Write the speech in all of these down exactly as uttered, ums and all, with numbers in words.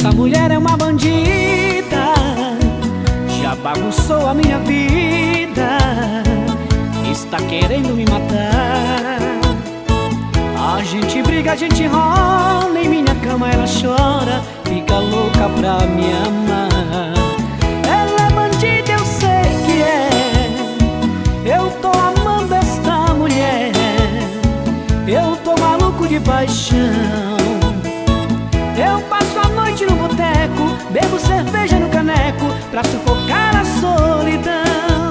Esta mulher é uma bandida, já bagunçou a minha vida, está querendo me matar. A gente briga, a gente rola, em minha cama ela chora, fica louca pra me amar. Ela é bandida, eu sei que é, eu tô amando esta mulher, eu tô maluco de paixão. Eu passo a noite no boteco, bebo cerveja no caneco, pra sufocar a solidão.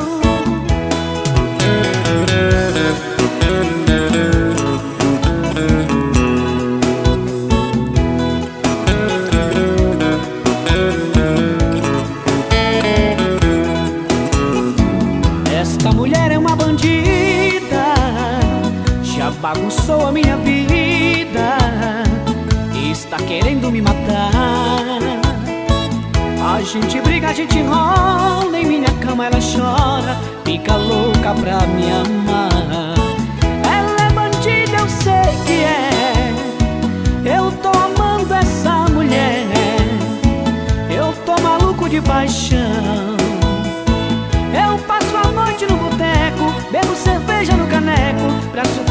Esta mulher é uma bandida, já bagunçou a minha vida, está querendo me matar. A gente briga, a gente rola, em minha cama ela chora, fica louca pra me amar. Ela é bandida, eu sei que é, eu tô amando essa mulher, eu tô maluco de paixão. Eu passo a noite no boteco, bebo cerveja no caneco, pra